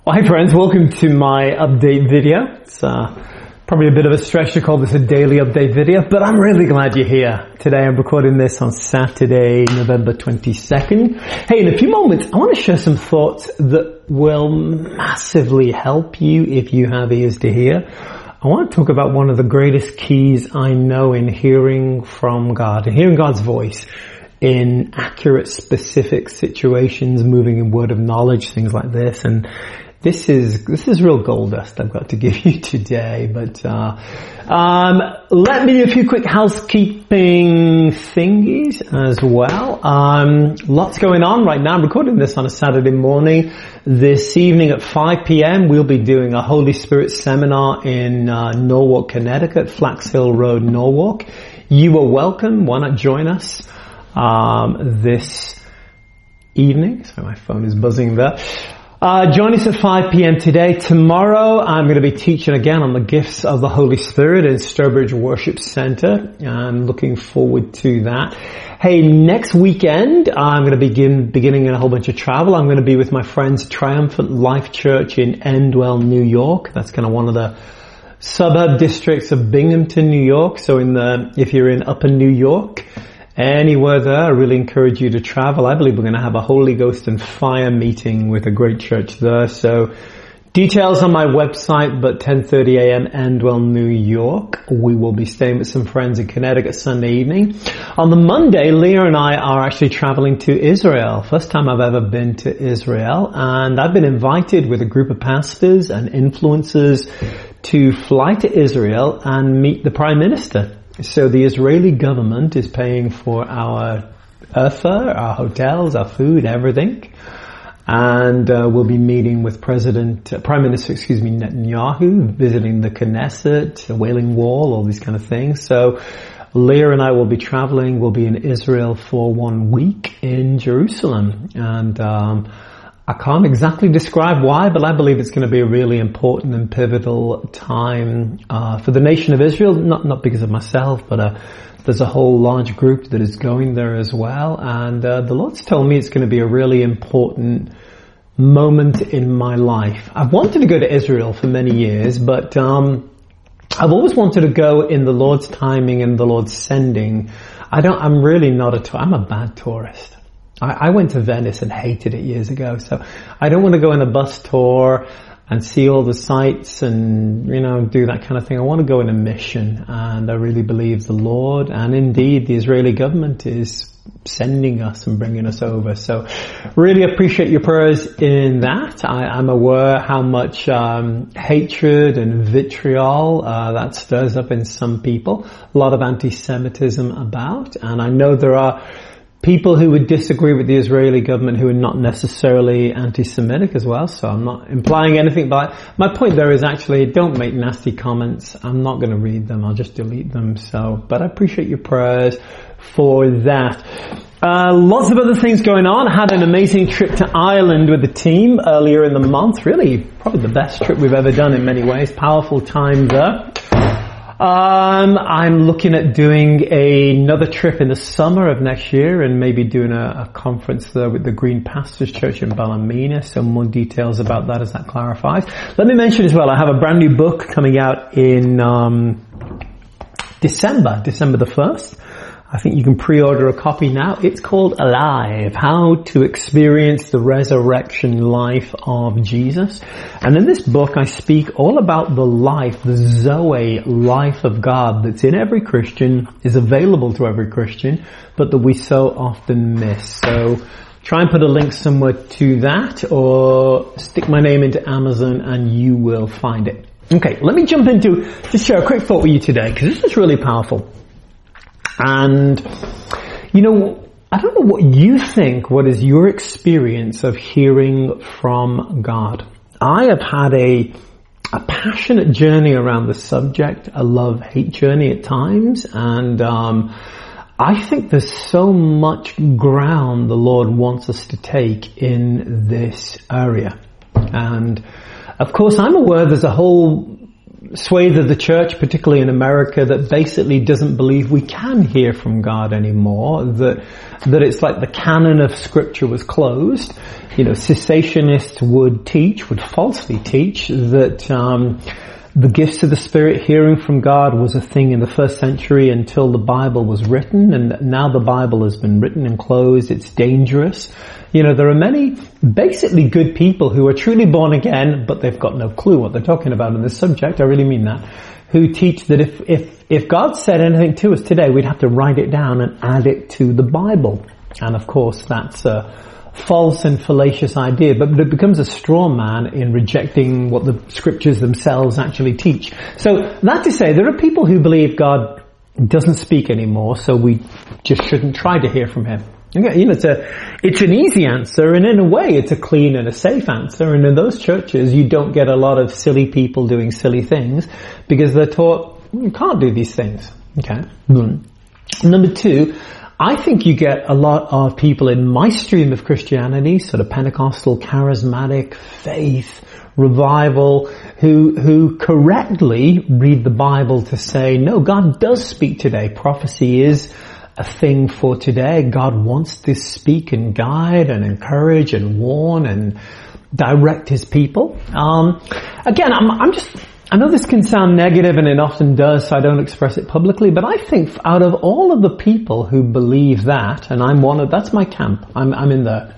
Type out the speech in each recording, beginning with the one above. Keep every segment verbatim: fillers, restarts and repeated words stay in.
Well, hi friends, welcome to my update video. It's uh, probably a bit of a stretch to call this a daily update video, but I'm really glad you're here. Today I'm recording this on Saturday, November twenty-second. Hey, in a few moments, I want to share some thoughts that will massively help you if you have ears to hear. I want to talk about one of the greatest keys I know in hearing from God, and hearing God's voice in accurate, specific situations, moving in word of knowledge, things like this. And this is this is real gold dust I've got to give you today. But uh um let me do a few quick housekeeping thingies as well. Um lots going on right now. I'm recording this on a Saturday morning. This evening at five p.m. we'll be doing a Holy Spirit seminar in uh, Norwalk, Connecticut, Flax Hill Road, Norwalk. You are welcome. Why not join us um this evening? Sorry, my phone is buzzing there. Uh, join us at five p.m. today. Tomorrow, I'm going to be teaching again on the gifts of the Holy Spirit in Sturbridge Worship Center. I'm looking forward to that. Hey, next weekend, I'm going to begin beginning a whole bunch of travel. I'm going to be with my friends Triumphant Life Church in Endwell, New York. That's kind of one of the suburb districts of Binghamton, New York. So in the, if you're in Upper New York, anywhere there, I really encourage you to travel. I believe we're going to have a Holy Ghost and fire meeting with a great church there. So details on my website, but ten thirty a.m. Endwell, New York. We will be staying with some friends in Connecticut Sunday evening. On the Monday, Leah and I are actually traveling to Israel. First time I've ever been to Israel. And I've been invited with a group of pastors and influencers to fly to Israel and meet the Prime Minister. So the Israeli government is paying for our airfare, our hotels, our food, everything. And uh, we'll be meeting with President, uh, Prime Minister, excuse me, Netanyahu, visiting the Knesset, the Wailing Wall, all these kind of things. So Leah and I will be traveling. We'll be in Israel for one week in Jerusalem. And um I can't exactly describe why, but I believe it's going to be a really important and pivotal time uh for the nation of Israel. Not not because of myself, but uh there's a whole large group that is going there as well. And uh the Lord's told me it's going to be a really important moment in my life. I've wanted to go to Israel for many years, but um I've always wanted to go in the Lord's timing and the Lord's sending. I don't. I'm really not a tour. I'm a bad tourist. I went to Venice and hated it years ago, so I don't want to go on a bus tour and see all the sights and, you know, do that kind of thing. I want to go on a mission, and I really believe the Lord and indeed the Israeli government is sending us and bringing us over. So really appreciate your prayers in that. I, I'm aware how much um, hatred and vitriol uh, that stirs up in some people. A lot of anti-Semitism about, and I know there are people who would disagree with the Israeli government who are not necessarily anti-Semitic as well, so I'm not implying anything, but my point there is actually don't make nasty comments. I'm not going to read them. I'll just delete them. So, but I appreciate your prayers for that. Uh, lots of other things going on. I had an amazing trip to Ireland with the team earlier in the month. Really, probably the best trip we've ever done in many ways. Powerful time there. Um, I'm looking at doing a, another trip in the summer of next year and maybe doing a, a conference there with the Green Pastors Church in Ballymena. So more details about that as that clarifies. Let me mention as well, I have a brand new book coming out in um, December, December the first. I think you can pre-order a copy now. It's called Alive, How to Experience the Resurrection Life of Jesus. And in this book, I speak all about the life, the Zoe life of God that's in every Christian, is available to every Christian, but that we so often miss. So try and put a link somewhere to that, or stick my name into Amazon and you will find it. Okay, let me jump into, just share a quick thought with you today, because this is really powerful. And, you know, I don't know what you think, what is your experience of hearing from God? I have had a, a passionate journey around the subject, a love-hate journey at times, and um, I think there's so much ground the Lord wants us to take in this area. And, of course, I'm aware there's a whole swathe of the church, particularly in America, that basically doesn't believe we can hear from God anymore, that that it's like the canon of Scripture was closed. You know, cessationists would teach, would falsely teach, that um the gifts of the Spirit, hearing from God, was a thing in the first century until the Bible was written, and now the Bible has been written and closed. It's dangerous. You know, there are many basically good people who are truly born again, but they've got no clue what they're talking about in this subject. I really mean that. Who teach that if, if, if God said anything to us today, we'd have to write it down and add it to the Bible. And of course, that's a false and fallacious idea, but it becomes a straw man in rejecting what the scriptures themselves actually teach. So that to say, there are people who believe God doesn't speak anymore, so we just shouldn't try to hear from him. Okay, you know, it's a, it's an easy answer, and in a way it's a clean and a safe answer, and in those churches you don't get a lot of silly people doing silly things because they're taught you can't do these things. Okay. Mm. Number two, I think you get a lot of people in my stream of Christianity, sort of Pentecostal, charismatic, faith, revival, who who correctly read the Bible to say, no, God does speak today. Prophecy is a thing for today. God wants to speak and guide and encourage and warn and direct his people. Um, again, I'm, I'm just... I know this can sound negative, and it often does, so I don't express it publicly, but I think out of all of the people who believe that, and I'm one of, that's my camp, I'm, I'm in there,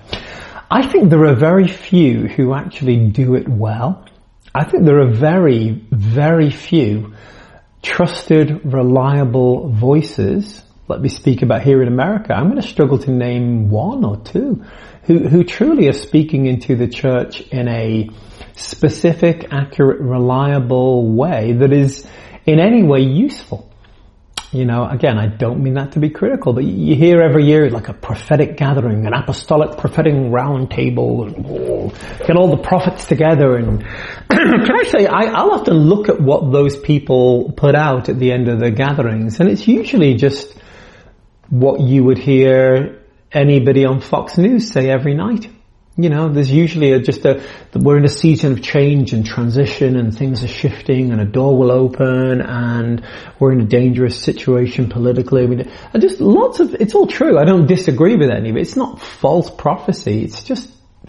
I think there are very few who actually do it well. I think there are very, very few trusted, reliable voices. Let me speak about here in America. I'm going to struggle to name one or two who, who truly are speaking into the church in a specific, accurate, reliable way that is in any way useful. You know, again, I don't mean that to be critical, but you hear every year like a prophetic gathering, an apostolic prophetic round table, and oh, get all the prophets together. And can I say, I, I'll often look at what those people put out at the end of the gatherings, and it's usually just what you would hear anybody on Fox News say every night. You know, there's usually a, just a, we're in a season of change and transition, and things are shifting, and a door will open, and we're in a dangerous situation politically. I mean, and just lots of, it's all true. I don't disagree with any of it. It's not false prophecy. It's just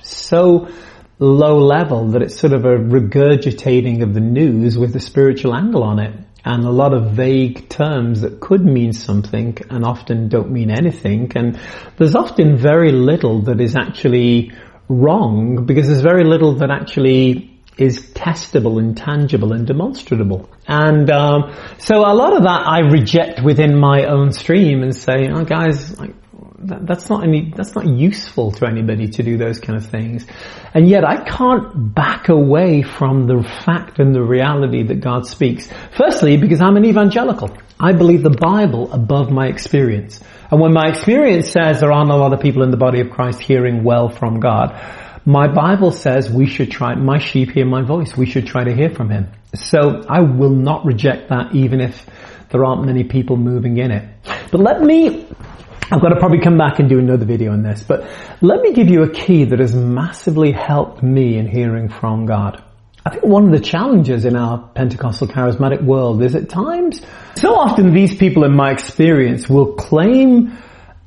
so low level that it's sort of a regurgitating of the news with a spiritual angle on it. And a lot of vague terms that could mean something and often don't mean anything. And there's often very little that is actually wrong, because there's very little that actually is testable and tangible and demonstrable. And um, so a lot of that I reject within my own stream and say, oh guys, like, that, that's not any, that's not useful to anybody to do those kind of things. And yet I can't back away from the fact and the reality that God speaks. Firstly, because I'm an evangelical. I believe the Bible above my experience. And when my experience says there aren't a lot of people in the body of Christ hearing well from God, my Bible says we should try, my sheep hear my voice. We should try to hear from him. So I will not reject that, even if there aren't many people moving in it. But let me, I've got to probably come back and do another video on this, but let me give you a key that has massively helped me in hearing from God. I think one of the challenges in our Pentecostal charismatic world is at times, so often these people in my experience will claim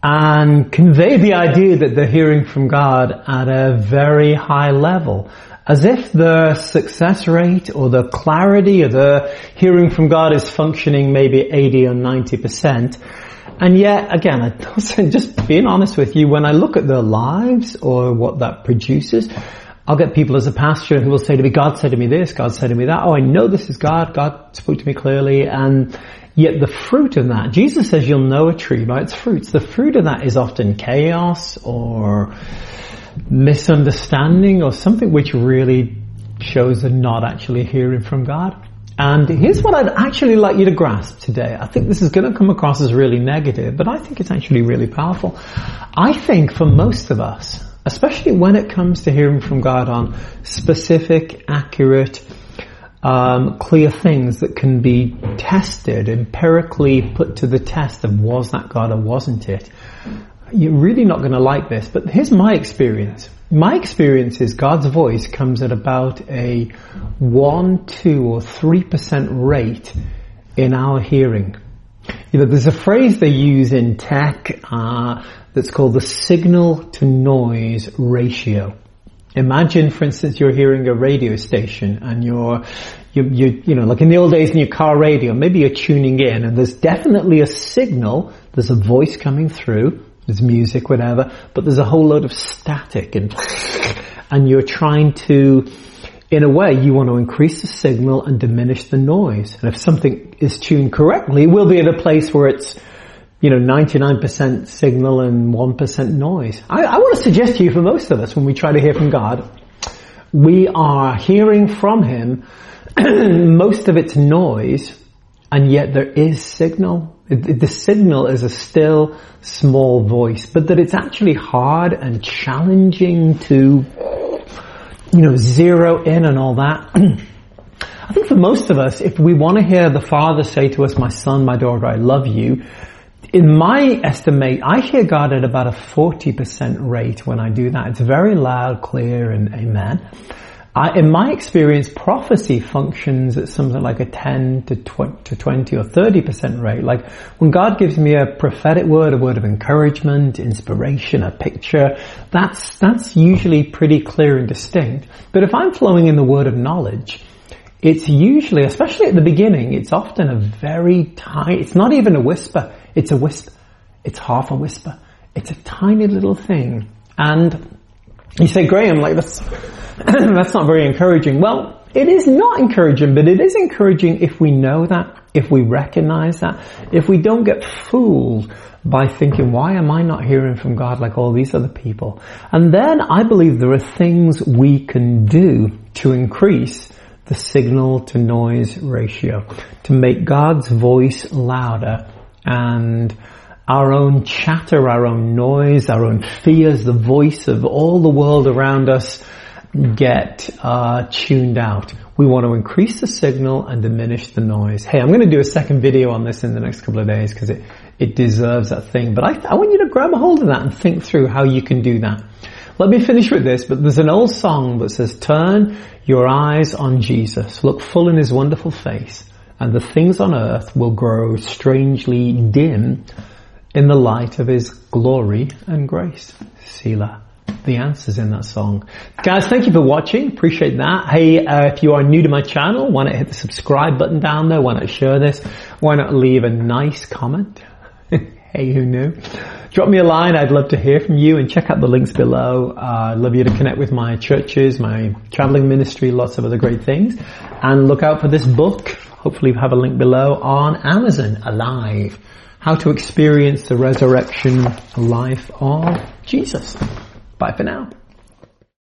and convey the idea that they're hearing from God at a very high level, as if the success rate or the clarity or the hearing from God is functioning maybe eighty or ninety percent. And yet, again, I just being honest with you, when I look at their lives or what that produces, I'll get people as a pastor who will say to me, God said to me this, God said to me that. Oh, I know this is God. God spoke to me clearly. And yet the fruit of that, Jesus says you'll know a tree by its fruits. The fruit of that is often chaos or misunderstanding or something which really shows they're not actually hearing from God. And here's what I'd actually like you to grasp today. I think this is going to come across as really negative, but I think it's actually really powerful. I think for most of us, especially when it comes to hearing from God on specific, accurate, um, clear things that can be tested, empirically put to the test of was that God or wasn't it, you're really not going to like this, but here's my experience. My experience is God's voice comes at about a one, two, or three percent rate in our hearing. You know, there's a phrase they use in tech uh, that's called the signal to noise ratio. Imagine, for instance, you're hearing a radio station and you're, you, you, you know, like in the old days in your car radio, maybe you're tuning in and there's definitely a signal, there's a voice coming through, there's music, whatever, but there's a whole load of static and, and you're trying to, in a way, you want to increase the signal and diminish the noise. And if something is tuned correctly, we'll be at a place where it's, you know, ninety-nine percent signal and one percent noise. I, I want to suggest to you, for most of us, when we try to hear from God, we are hearing from Him most of it's noise, and yet there is signal. It, the signal is a still, small voice, but that it's actually hard and challenging to, you know, zero in and all that. I think for most of us, if we want to hear the Father say to us, my son, my daughter, I love you, in my estimate, I hear God at about a forty percent rate when I do that. It's very loud, clear, and amen. I, in my experience, prophecy functions at something like a ten to twenty or thirty percent rate. Like when God gives me a prophetic word, a word of encouragement, inspiration, a picture, that's, that's usually pretty clear and distinct. But if I'm flowing in the word of knowledge, it's usually, especially at the beginning, it's often a very tiny, it's not even a whisper, it's a whisper. It's half a whisper. It's a tiny little thing. And you say, Graham, like that's, that's not very encouraging. Well, it is not encouraging, but it is encouraging if we know that, if we recognize that, if we don't get fooled by thinking, why am I not hearing from God like all these other people? And then I believe there are things we can do to increase the signal to noise ratio, to make God's voice louder and our own chatter, our own noise, our own fears, the voice of all the world around us get uh tuned out. We want to increase the signal and diminish the noise. Hey, I'm going to do a second video on this in the next couple of days because it, it deserves that thing. But I, I want you to grab a hold of that and think through how you can do that. Let me finish with this, but there's an old song that says, turn your eyes on Jesus, look full in His wonderful face, and the things on earth will grow strangely dim in the light of His glory and grace. Selah. The answer's in that song. Guys, thank you for watching. Appreciate that. Hey, uh, if you are new to my channel, why not hit the subscribe button down there? Why not share this? Why not leave a nice comment? Hey, who knew? Drop me a line. I'd love to hear from you, and check out the links below. Uh, I'd love you to connect with my churches, my traveling ministry, lots of other great things. And look out for this book. Hopefully you have a link below on Amazon, Alive. How to experience the resurrection life of Jesus. Bye for now.